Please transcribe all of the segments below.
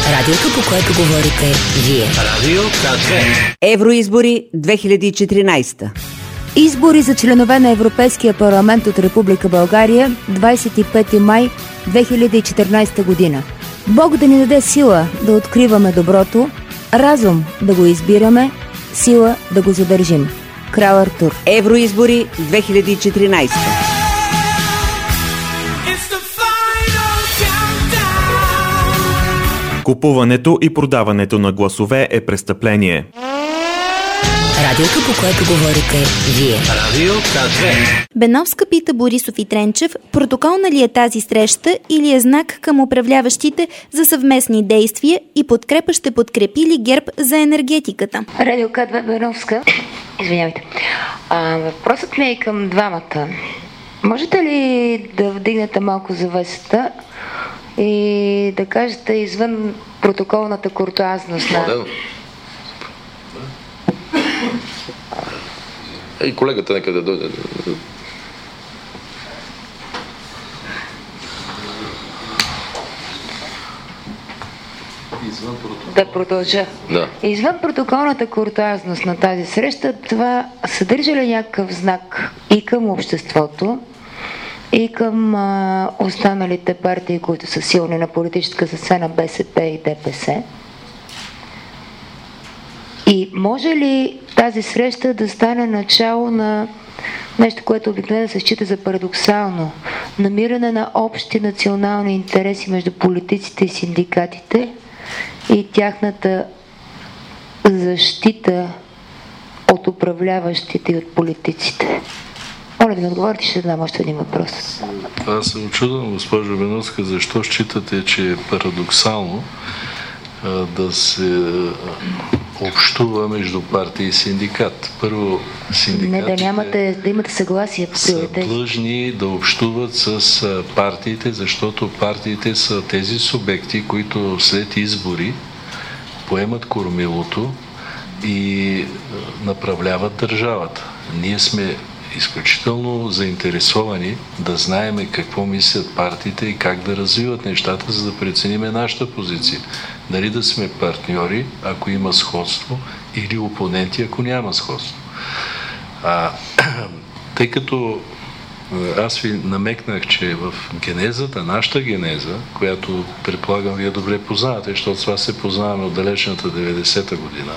Радиото, по което говорите вие. Радио К2. Евроизбори 2014. Избори за членове на Европейския парламент от Република България 25 май 2014 година. Бог да ни даде сила да откриваме доброто, разум да го избираме, сила да го задържим. Крал Артур. Евроизбори 2014. Купуването и продаването на гласове е престъпление. Радиото, по което говорите вие. Радио К2. Беновска пита Борисов и Тренчев, протоколна ли е тази среща или е знак към управляващите за съвместни действия и подкрепа ще подкрепи ли ГЕРБ за енергетиката? Радио К2 Беновска. Извинявайте. Въпросът ми е към двамата. Можете ли да вдигнете малко завесата и да кажете извън протоколната куртуазност на... И колегата нека да дойде. Да продължа. Да. Извън протоколната куртуазност на тази среща, това съдържа ли някакъв знак и към обществото, и към останалите партии, които са силни на политическа сцена, БСП и ДПС? И може ли тази среща да стане начало на нещо, което обикновено се счита за парадоксално? Намиране на общи национални интереси между политиците и синдикатите и тяхната защита от управляващите и от политиците. Моля да ми отговорите, ще дам още един въпрос. Аз се очудвам, госпожо Беновска, защо считате, че е парадоксално да се общува между партия и синдикат. Първо, синдикатите да имате съгласие по са длъжни да общуват с партиите, защото партиите са тези субекти, които след избори поемат кормилото и направляват държавата. Ние сме изключително заинтересовани да знаем какво мислят партиите и как да развиват нещата, за да прецениме нашата позиция. Дали да сме партньори, ако има сходство, или опоненти, ако няма сходство. Тъй като аз ви намекнах, че в генезата, нашата генеза, която предполагам вие добре познавате, защото с вас се познаваме от далечната 90-та година,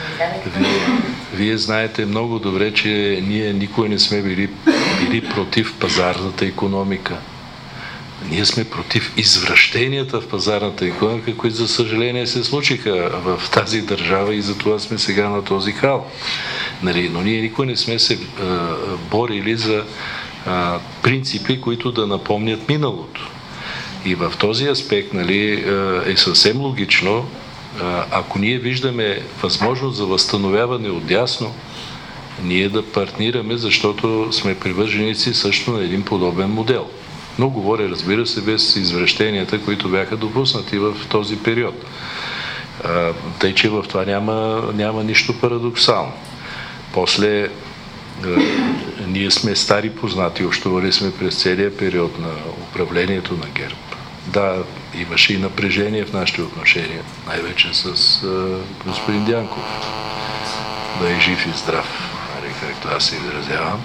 вие знаете много добре, че ние никога не сме били против пазарната икономика. Ние сме против извращенията в пазарната икономика, които за съжаление се случиха в тази държава и затова сме сега на този хал. Но ние никога не сме се борили за принципи, които да напомнят миналото. И в този аспект е съвсем логично, ако ние виждаме възможност за възстановяване отдясно, ние да партнираме, защото сме привърженици също на един подобен модел. Но говоря, разбира се, без извращенията, които бяха допуснати в този период. Тъй, че в това няма нищо парадоксално. После ние сме стари познати, общували сме през целия период на управлението на ГЕРБ. Да, имаше и напрежение в нашите отношения, най-вече с господин Дянков. Да е жив и здрав, както аз се изразявам.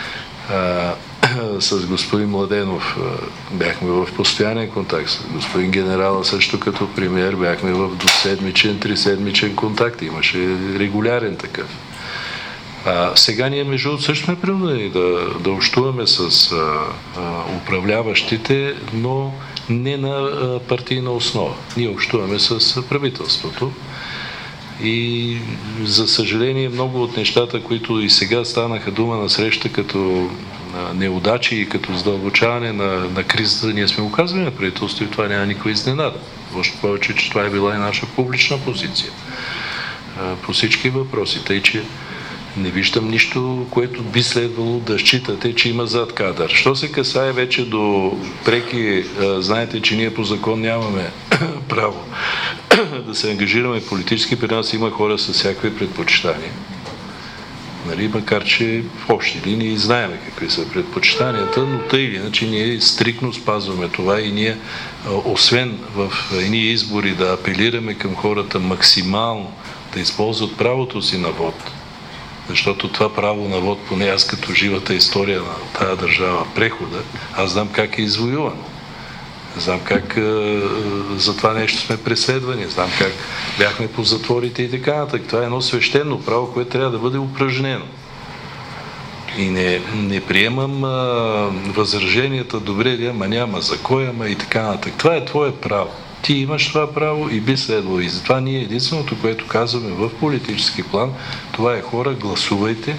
С господин Младенов бяхме в постоянен контакт, с господин генерала също като премиер бяхме в двуседмичен, триседмичен контакт. Имаше регулярен такъв. Сега ние между другото също сме принудени да общуваме с управляващите, но не на партийна основа. Ние общуваме с правителството и за съжаление много от нещата, които и сега станаха дума на среща като неудачи и като задълбочаване на кризата, ние сме го казвали на правителството и това няма никаква изненада. Още повече, че това е била и наша публична позиция по всички въпроси. Тъй, че не виждам нищо, което би следвало да считате, че има зад кадър. Що се касае вече до преки, знаете, че ние по закон нямаме право да се ангажираме политически, при нас има хора с всякакви предпочитания. Нали, макар че в общи линии знаем какви са предпочитанията, но тъй или иначе ние стриктно спазваме това и ние, освен в едни избори да апелираме към хората максимално да използват правото си на вод, защото това право на вод, поне аз като живата история на тази държава, прехода, аз знам как е извоювано. Знам как за това нещо сме преследвани, знам как бяхме по затворите и така нататък. Това е едно свещено право, което трябва да бъде упражнено. И не приемам възраженията, добре ли, ама няма за кой, ама и така нататък. Това е твое право. Ти имаш това право и би следвало. И затова ние единственото, което казваме в политически план, това е хора, гласувайте,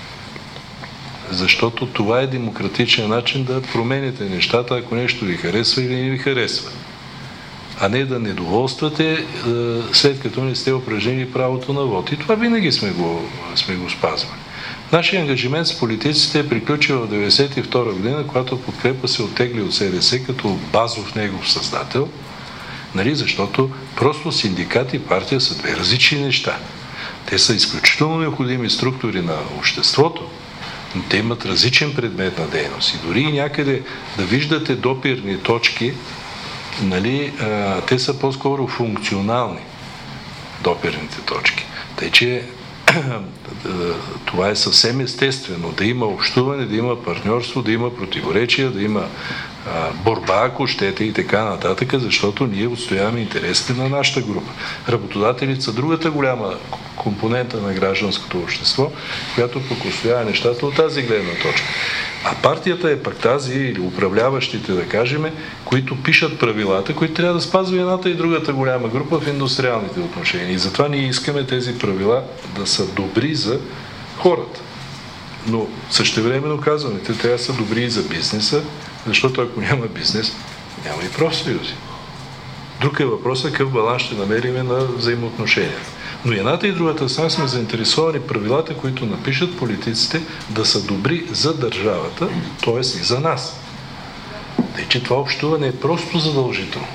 защото това е демократичен начин да промените нещата, ако нещо ви харесва или не ви харесва. А не да недоволствате, след като не сте упражнили правото на вод. И това винаги сме го спазвали. Нашия ангажимент с политиците е приключил в 1992 година, когато подкрепа се оттегли от СДС като базов негов създател, нали, защото просто синдикат и партия са две различни неща. Те са изключително необходими структури на обществото, но те имат различен предмет на дейност. И дори някъде да виждате допирни точки, нали, те са по-скоро функционални допирните точки. Тъй, че това е съвсем естествено. Да има общуване, да има партньорство, да има противоречия, да има борба, ако щете и така нататък, защото ние отстояваме интересите на нашата група. Работодателите са другата голяма компонента на гражданското общество, която пък отстоява нещата от тази гледна точка. А партията е пък тази, или управляващите, да кажем, които пишат правилата, които трябва да спазва едната и другата голяма група в индустриалните отношения. И затова ние искаме тези правила да са добри за хората. Но същевременно казваме, те трябва да са добри и за бизнеса, защото ако няма бизнес, няма и профсъюзи. Друг е въпросът какъв баланс ще намериме на взаимоотношенията. Но едната и другата страна сме заинтересовани правилата, които напишат политиците, да са добри за държавата, т.е. и за нас. Тъй, че това общуване е просто задължително.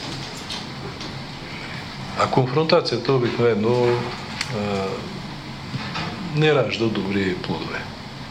А конфронтацията обикновено не ражда добри плодове.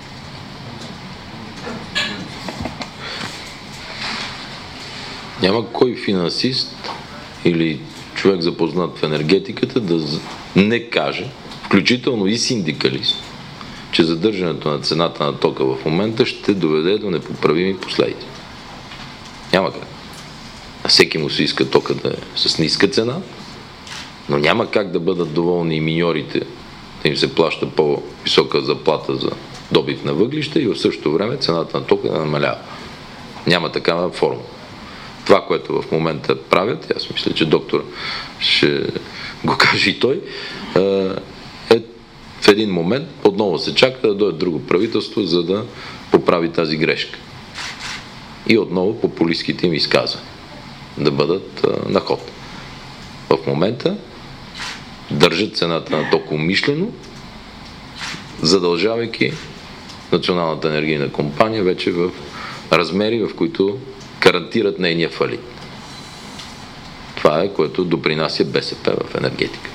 Няма кой финансист или човек запознат в енергетиката да не каже, включително и синдикалист, че задържането на цената на тока в момента ще доведе до непоправими последици. Няма как. А всеки му се иска тока да е с ниска цена, но няма как да бъдат доволни и миньорите, да им се плаща по-висока заплата за добив на въглища и в същото време цената на тока да намалява. Няма такава форма. Това, което в момента правят, аз мисля, че доктор ще го каже и той, е в един момент отново се чака да дойде друго правителство, за да поправи тази грешка. И отново популистските им изказвания да бъдат на ход. В момента държат цената на тока умишлено, задължавайки Националната енергийна компания вече в размери, в които гарантират нейния фалит. Това е, което допринася БСП в енергетика.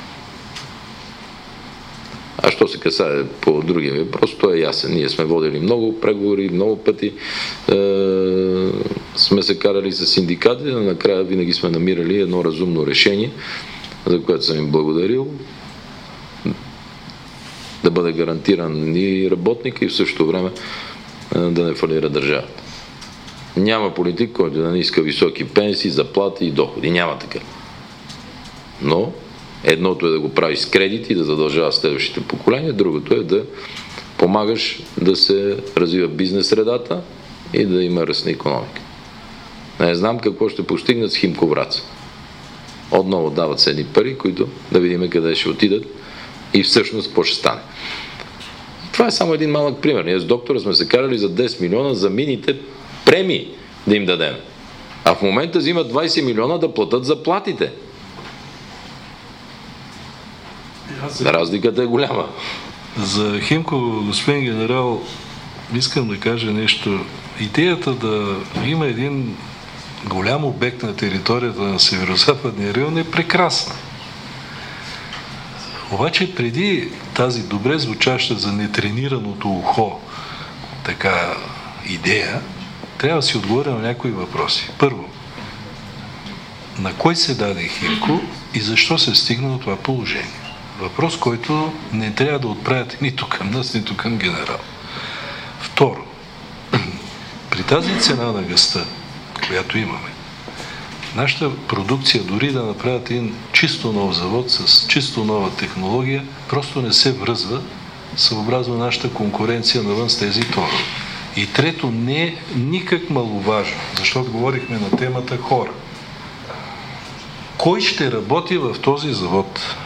А що се касае по другия въпрос, то е ясен. Ние сме водили много преговори, много пъти сме се карали с синдикатите, но накрая винаги сме намирали едно разумно решение, за което съм им благодарил, да бъде гарантиран и работника и в същото време да не фалира държавата. Няма политик, който да не иска високи пенсии, заплати и доходи. Няма така. Но едното е да го правиш с кредити и да задължава следващите поколения, другото е да помагаш да се развива бизнес средата и да има ръст на икономика. Не знам какво ще постигнат с Химко Враца. Отново дават се едни пари, които да видим къде ще отидат и всъщност какво ще стане. Това е само един малък пример. Ние с доктора сме се карали за 10 милиона за мините премии да им дадем. А в момента взимат 20 милиона да платят заплатите. Разликата е голяма. За Химко, господин генерал, искам да кажа нещо. Идеята да има един голям обект на територията на Северо-Западния район е прекрасна. Обаче преди тази добре звучаща за нетренираното ухо така идея, трябва да си отговоря на някои въпроси. Първо, на кой се даде Химко и защо се стигна до това положение? Въпрос, който не трябва да отправяте нито към нас, нито към генерал. Второ, при тази цена на газта, която имаме, нашата продукция, дори да направят един чисто нов завод с чисто нова технология, просто не се връзва съобразно нашата конкуренция навън с тези торове. И трето, не е никак маловажно, защото говорихме на темата хора. Кой ще работи в този завод?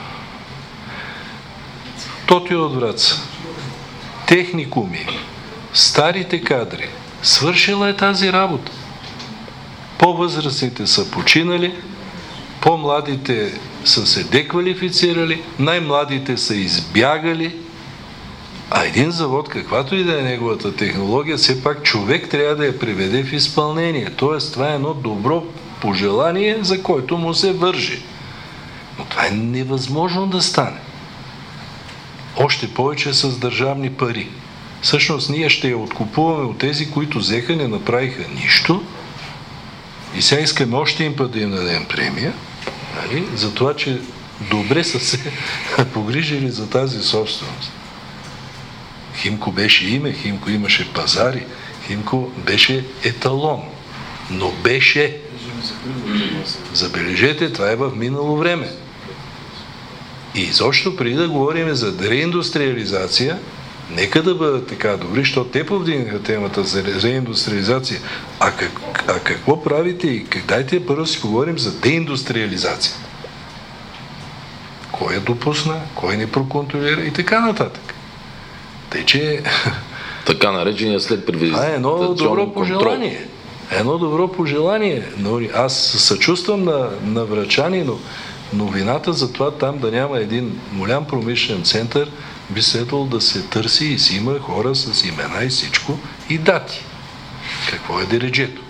Тото е от Враца. Техникуми, старите кадри. Свършила е тази работа. По-възрастните са починали, по-младите са се деквалифицирали, най-младите са избягали, а един завод, каквато и да е неговата технология, все пак човек трябва да я приведе в изпълнение. Тоест, това е едно добро пожелание, за който му се вържи. Но това е невъзможно да стане. Още повече с държавни пари. Всъщност ние ще я откупуваме от тези, които взеха, не направиха нищо и сега искаме още един път да им дадем премия, нали? За това, че добре са се погрижили за тази собственост. Химко беше име, Химко имаше пазари, Химко беше еталон, но беше. Забележете, това е в минало време. И изобщо преди да говорим за реиндустриализация, нека да бъдат така добри, защото те повдигнаха темата за реиндустриализация. А какво правите и дайте първо си поговорим за деиндустриализация. Кой я допусна, кой не проконтролира и така нататък. Тъй, че... Така наречения след приватизационен контрол. Едно добро пожелание. Едно добро пожелание. Но аз съчувствам на врачани, но вината за това там да няма един голям промишлен център би следвало да се търси и си има хора с имена и всичко и дати. Какво е дереджето?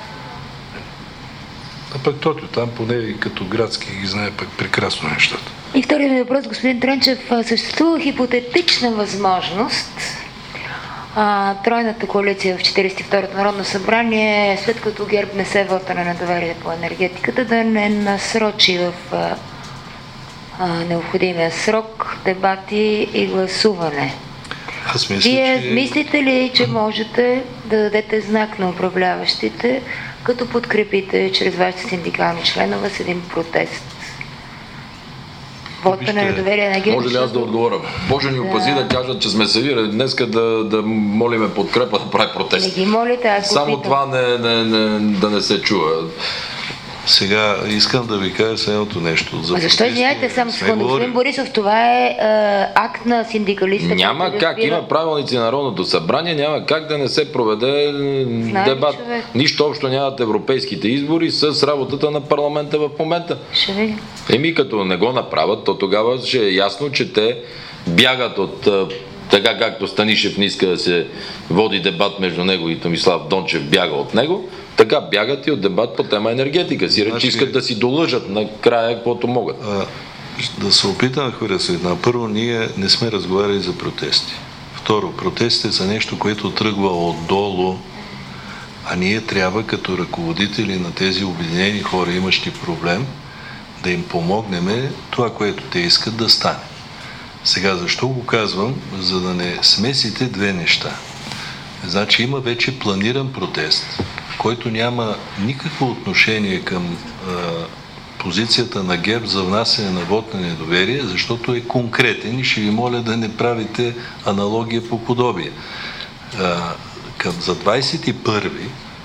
А пък тото там поне като градски ги знае пък прекрасно нещата. И вторият ми въпрос, господин Тренчев, съществува хипотетична възможност тройната коалиция в 42-то Народно събрание, след като ГЕРБ не се вота на недоверие по енергетиката, да не насрочи в необходимия срок дебати и гласуване. Аз мисля, Вие мислите ли, че можете да дадете знак на управляващите, като подкрепите чрез вашите синдикални членове с един протест? Вота на недоверие на ГЕРБ. Може ли аз да отговоря? Боже ни опази да кажат, че сме се вирали днеска да молиме подкрепа да прави протест. Не ги молите, аз само питам. Това да не се чува. Сега искам да ви кажа следното нещо. Защо извиняйте само секунда, господин Борисов, това е акт на синдикалиста. Няма как, има правилници на Народното събрание, няма как да не се проведе дебат. Човек. Нищо общо нямат европейските избори с работата на парламента в момента. Като не го направят, то тогава ще е ясно, че те бягат от така както Станишев не иска да се води дебат между него и Томислав Дончев бяга от него, така бягат и от дебат по тема енергетика. Си речи искат да си долъжат накрая каквото могат. Да се опитам, хора Светна. Първо, ние не сме разговаряли за протести. Второ, протестите са нещо, което тръгва отдолу, а ние трябва като ръководители на тези обединени хора, имащи проблем, да им помогнем това, което те искат да стане. Сега, защо го казвам? За да не смесите две неща. Значи има вече планиран протест, който няма никакво отношение към позицията на ГЕРБ за внасяне на вот на недоверие, защото е конкретен и ще ви моля да не правите аналогия по подобие. За 21-ви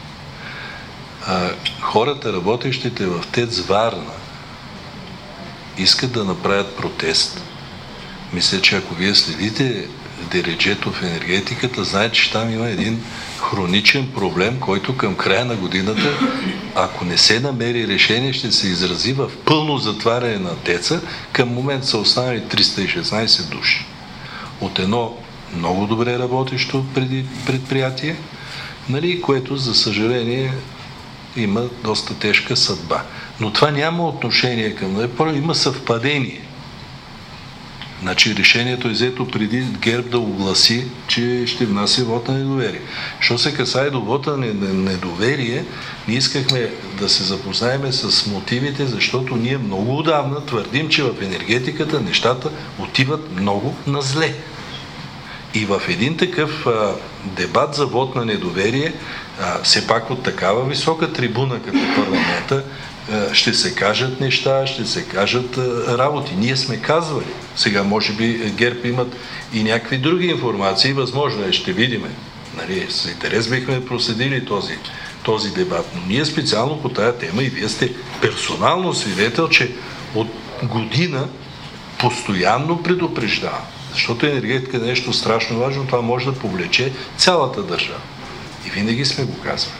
хората, работещите в ТЕЦ Варна, искат да направят протест. Мисля, че ако вие следите дереджето в енергетиката, знаете, че там има един хроничен проблем, който към края на годината, ако не се намери решение, ще се изрази в пълно затваряне на ТЕЦа. Към момент са останали 316 души. От едно много добре работещо предприятие, нали, което, за съжаление, има доста тежка съдба. Но това няма отношение към... Има съвпадение. Значи решението е взето преди ГЕРБ да огласи, че ще внася вот на недоверие. Що се касае до вота на недоверие, ние искахме да се запознаем с мотивите, защото ние много отдавна твърдим, че в енергетиката нещата отиват много на зле. И в един такъв дебат за вот на недоверие, все пак от такава висока трибуна като парламента, ще се кажат неща, ще се кажат работи. Ние сме казвали. Сега може би ГЕРБ имат и някакви други информации. Възможно е, ще видиме. Нали, с интерес бихме проследили този дебат. Но ние специално по тая тема и вие сте персонално свидетел, че от година постоянно предупреждава. Защото енергетика е нещо страшно важно, това може да повлече цялата държава. И винаги сме го казвали.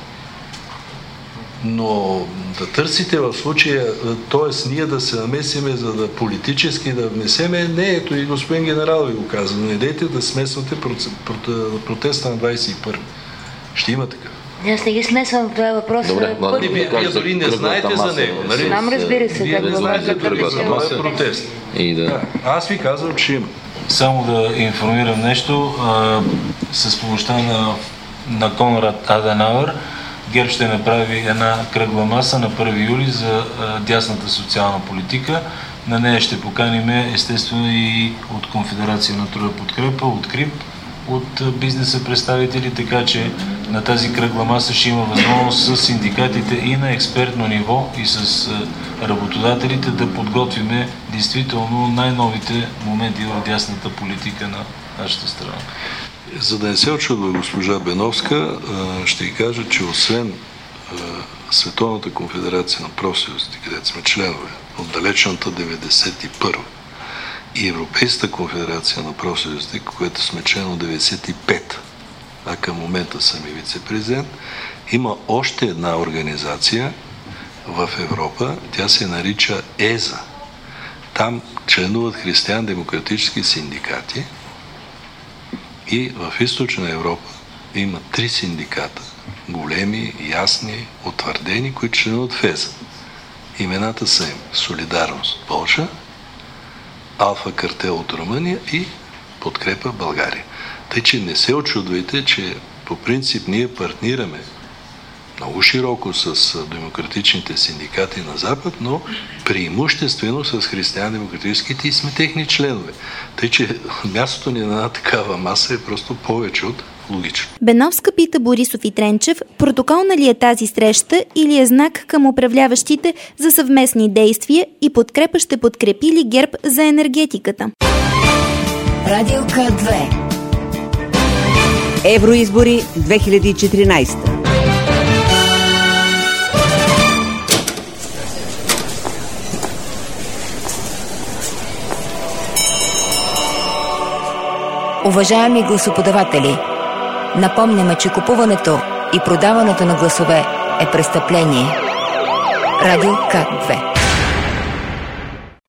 Но да търсите в случая, т.е. ние да се намесиме, за да политически да внесеме, не, ето и господин генерал ви го каза, не дейте да смесвате протеста на 21. Ще има така. Аз не ги смесвам, това е въпрос. Добре, вие дори не знаете за него, нали? Знам, разбира се. Вие не знаете за протест. Аз ви казвам, че има. Само да информирам нещо, с помощта на Конрад Аденауер, ГЕРБ ще направи една кръгла маса на 1 юли за дясната социална политика. На нея ще поканим естествено и от Конфедерация на труда подкрепа, от КРИП, от бизнеса представители, така че на тази кръгла маса ще има възможност с синдикатите и на експертно ниво и с работодателите да подготвиме действително най-новите моменти в дясната политика на нашата страна. За да не се очудва госпожа Беновска, ще й кажа, че освен Световната конфедерация на профсъюзите, където сме членове от далечната 91 и Европейската конфедерация на профсъюзите, което сме член от 95, а към момента съм и вице-президент, има още една организация в Европа, тя се нарича ЕЗА. Там членуват християн-демократически синдикати и в Източна Европа има 3 синдиката, големи, ясни, утвърдени, които членуват в ЕЗА. Имената са им Солидарност Полша, Алфа Картел от Румъния и Подкрепа България. Тъй, че не се очудвайте, че по принцип ние партнираме много широко с демократичните синдикати на Запад, но преимуществено с християн-демократическите и сме техни членове. Тъй, че мястото ни на една такава маса е просто повече от логично. Беновска пита Борисов и Тренчев, протоколна ли е тази среща или е знак към управляващите за съвместни действия и подкрепа ще подкрепи ли ГЕРБ за енергетиката? Радио К2. Евроизбори 2014. Уважаеми гласоподаватели, напомняме, че купуването и продаването на гласове е престъпление. Радио К2.